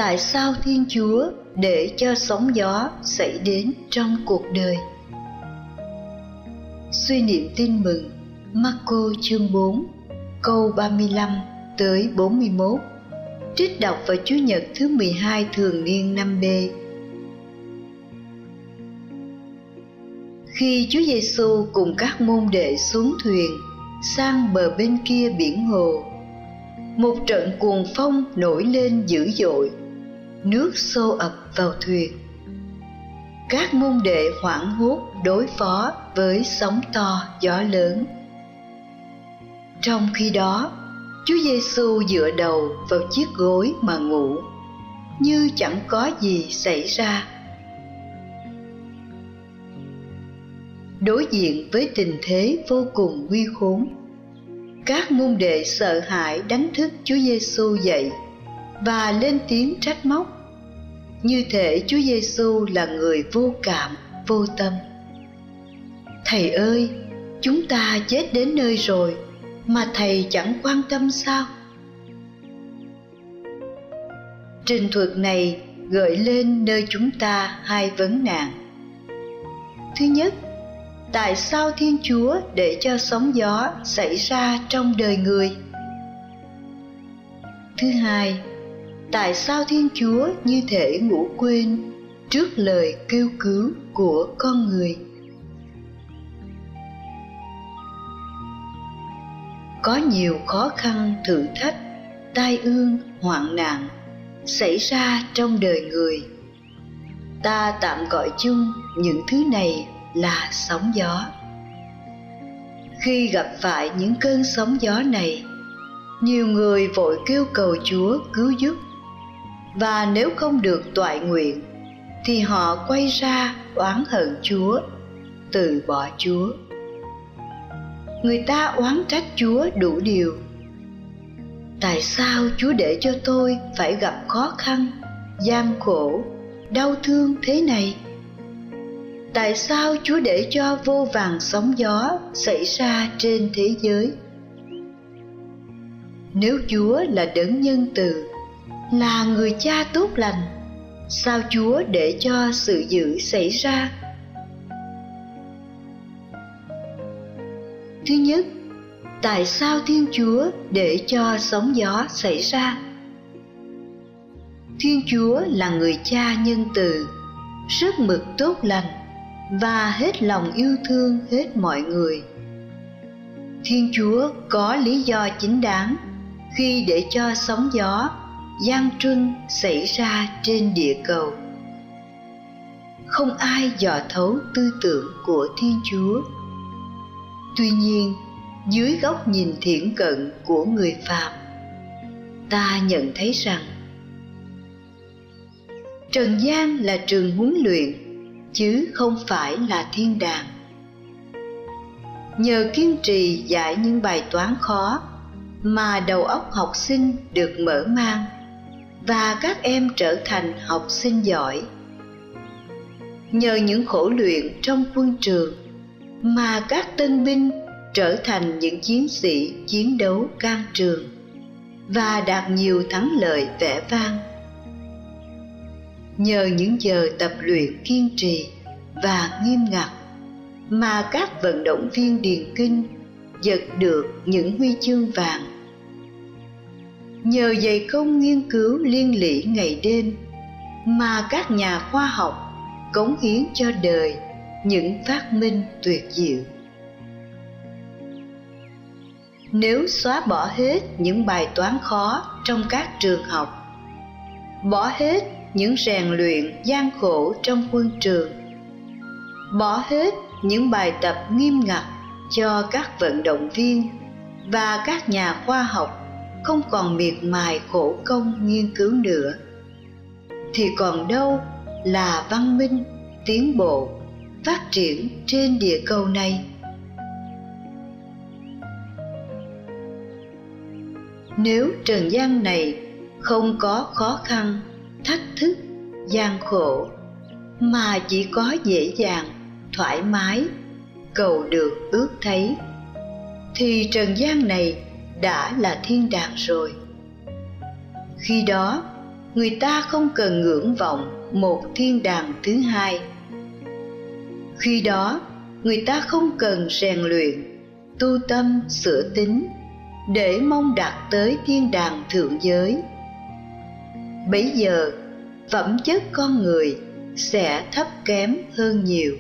Tại sao Thiên Chúa để cho sóng gió xảy đến trong cuộc đời? Suy niệm tin mừng Marco chương 4 câu 35 tới 41, trích đọc vào Chủ nhật thứ 12 thường niên năm B. Khi Chúa Giêsu cùng các môn đệ xuống thuyền sang bờ bên kia biển hồ, một trận cuồng phong nổi lên dữ dội, nước xô ập vào thuyền. Các môn đệ hoảng hốt đối phó với sóng to gió lớn. Trong khi đó, Chúa Giêsu dựa đầu vào chiếc gối mà ngủ, như chẳng có gì xảy ra. Đối diện với tình thế vô cùng nguy khốn, các môn đệ sợ hãi đánh thức Chúa Giêsu dậy và lên tiếng trách móc, như thể Chúa Giêsu là người vô cảm, vô tâm. Thầy ơi, chúng ta chết đến nơi rồi mà thầy chẳng quan tâm sao? Trình thuật này gợi lên nơi chúng ta hai vấn nạn. Thứ nhất, tại sao Thiên Chúa để cho sóng gió xảy ra trong đời người? Thứ hai, tại sao Thiên Chúa như thể ngủ quên trước lời kêu cứu của con người? Có nhiều khó khăn, thử thách, tai ương, hoạn nạn xảy ra trong đời người. Ta tạm gọi chung những thứ này là sóng gió. Khi gặp phải những cơn sóng gió này, nhiều người vội kêu cầu Chúa cứu giúp, và nếu không được toại nguyện thì họ quay ra oán hận Chúa, từ bỏ Chúa. Người ta oán trách Chúa đủ điều. Tại sao Chúa để cho tôi phải gặp khó khăn, gian khổ, đau thương thế này? Tại sao Chúa để cho vô vàn sóng gió xảy ra trên thế giới? Nếu Chúa là đấng nhân từ, là người cha tốt lành, sao Chúa để cho sự dữ xảy ra? Thứ nhất, tại sao Thiên Chúa để cho sóng gió xảy ra? Thiên Chúa là người cha nhân từ, rất mực tốt lành và hết lòng yêu thương hết mọi người. Thiên Chúa có lý do chính đáng khi để cho sóng gió, gian truân xảy ra trên địa cầu. Không ai dò thấu tư tưởng của Thiên Chúa. Tuy nhiên, dưới góc nhìn thiển cận của người phàm, ta nhận thấy rằng trần gian là trường huấn luyện, chứ không phải là thiên đàng. Nhờ kiên trì giải những bài toán khó mà đầu óc học sinh được mở mang, và các em trở thành học sinh giỏi. Nhờ những khổ luyện trong quân trường mà các tân binh trở thành những chiến sĩ chiến đấu can trường và đạt nhiều thắng lợi vẻ vang. Nhờ những giờ tập luyện kiên trì và nghiêm ngặt mà các vận động viên điền kinh giật được những huy chương vàng. Nhờ dày công nghiên cứu liên lỉ ngày đêm mà các nhà khoa học cống hiến cho đời những phát minh tuyệt diệu. Nếu xóa bỏ hết những bài toán khó trong các trường học, bỏ hết những rèn luyện gian khổ trong quân trường, bỏ hết những bài tập nghiêm ngặt cho các vận động viên và các nhà khoa học không còn miệt mài khổ công nghiên cứu nữa, thì còn đâu là văn minh, tiến bộ, phát triển trên địa cầu này? Nếu trần gian này không có khó khăn, thách thức, gian khổ, mà chỉ có dễ dàng, thoải mái, cầu được ước thấy, thì trần gian này đã là thiên đàng rồi. Khi đó, người ta không cần ngưỡng vọng một thiên đàng thứ hai. Khi đó, người ta không cần rèn luyện, tu tâm sửa tính để mong đạt tới thiên đàng thượng giới. Bấy giờ, phẩm chất con người sẽ thấp kém hơn nhiều.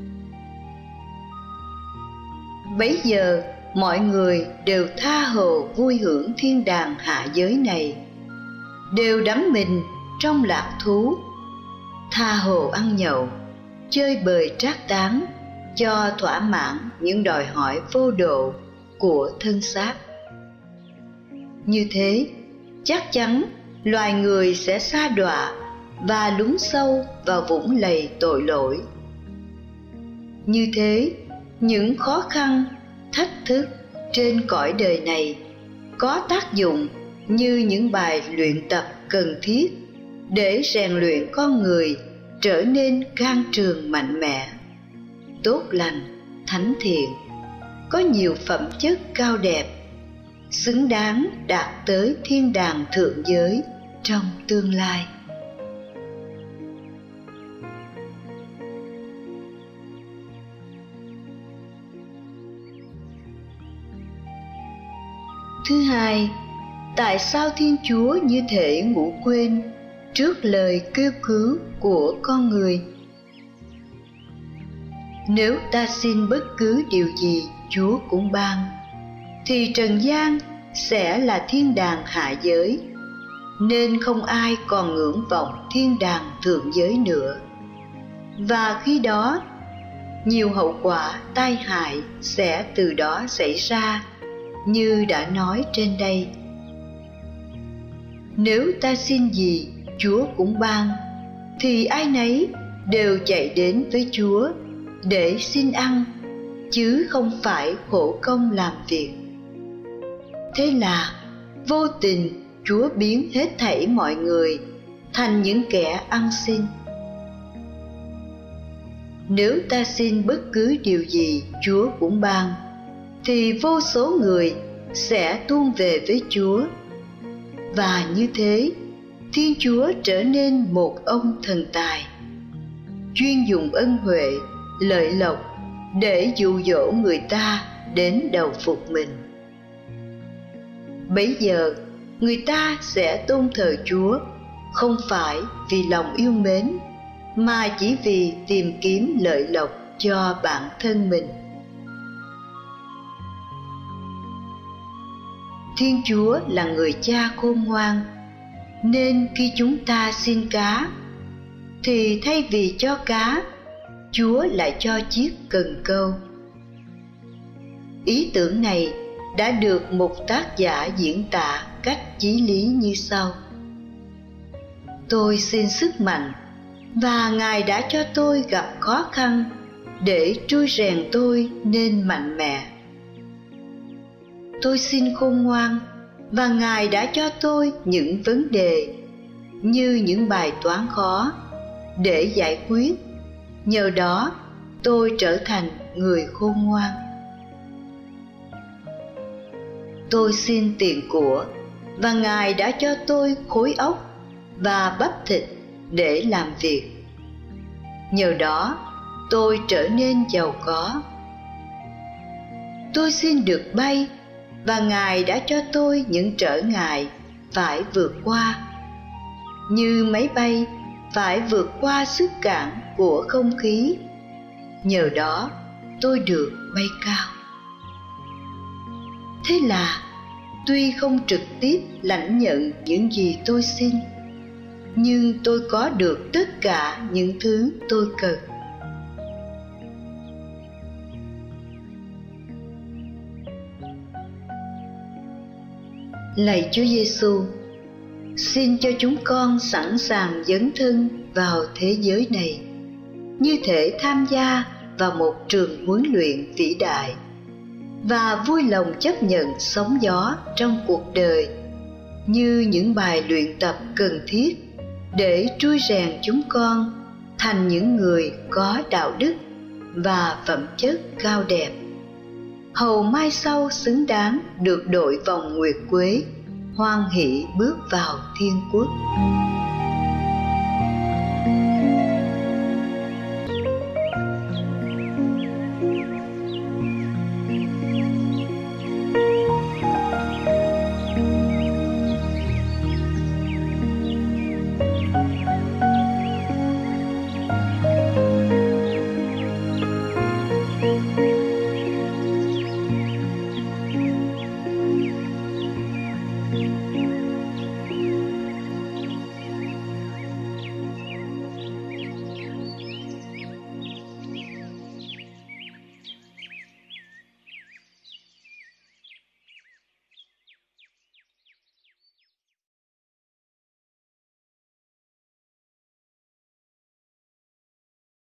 Bấy giờ, mọi người đều tha hồ vui hưởng thiên đàng hạ giới này, đều đắm mình trong lạc thú, tha hồ ăn nhậu, chơi bời trác tán cho thỏa mãn những đòi hỏi vô độ của thân xác. Như thế, chắc chắn loài người sẽ sa đọa và lún sâu vào vũng lầy tội lỗi. Như thế, những khó khăn, thách thức trên cõi đời này có tác dụng như những bài luyện tập cần thiết để rèn luyện con người trở nên can trường mạnh mẽ, tốt lành, thánh thiện, có nhiều phẩm chất cao đẹp, xứng đáng đạt tới thiên đàng thượng giới trong tương lai. Thứ hai, tại sao Thiên Chúa như thể ngủ quên trước lời kêu cứu của con người? Nếu ta xin bất cứ điều gì Chúa cũng ban, thì trần gian sẽ là thiên đàng hạ giới, nên không ai còn ngưỡng vọng thiên đàng thượng giới nữa. Và khi đó, nhiều hậu quả tai hại sẽ từ đó xảy ra, như đã nói trên đây. Nếu ta xin gì Chúa cũng ban, thì ai nấy đều chạy đến với Chúa để xin ăn, chứ không phải khổ công làm việc. Thế là vô tình Chúa biến hết thảy mọi người thành những kẻ ăn xin. Nếu ta xin bất cứ điều gì Chúa cũng ban, thì vô số người sẽ tuôn về với Chúa. Và như thế, Thiên Chúa trở nên một ông thần tài, chuyên dùng ân huệ, lợi lộc để dụ dỗ người ta đến đầu phục mình. Bấy giờ, người ta sẽ tôn thờ Chúa không phải vì lòng yêu mến, mà chỉ vì tìm kiếm lợi lộc cho bản thân mình. Thiên Chúa là người cha khôn ngoan, nên khi chúng ta xin cá, thì thay vì cho cá, Chúa lại cho chiếc cần câu. Ý tưởng này đã được một tác giả diễn tả cách chí lý như sau: tôi xin sức mạnh, và Ngài đã cho tôi gặp khó khăn để trui rèn tôi nên mạnh mẽ. Tôi xin khôn ngoan, và Ngài đã cho tôi những vấn đề như những bài toán khó để giải quyết. Nhờ đó, tôi trở thành người khôn ngoan. Tôi xin tiền của, và Ngài đã cho tôi khối óc và bắp thịt để làm việc. Nhờ đó, tôi trở nên giàu có. Tôi xin được bay, và Ngài đã cho tôi những trở ngại phải vượt qua, như máy bay phải vượt qua sức cản của không khí. Nhờ đó, tôi được bay cao. Thế là, tuy không trực tiếp lãnh nhận những gì tôi xin, nhưng tôi có được tất cả những thứ tôi cần. Lạy Chúa Giêsu, xin cho chúng con sẵn sàng dấn thân vào thế giới này, như thể tham gia vào một trường huấn luyện vĩ đại, và vui lòng chấp nhận sóng gió trong cuộc đời như những bài luyện tập cần thiết để trui rèn chúng con thành những người có đạo đức và phẩm chất cao đẹp, hầu mai sau xứng đáng được đội vòng nguyệt quế, hoan hỷ bước vào thiên quốc.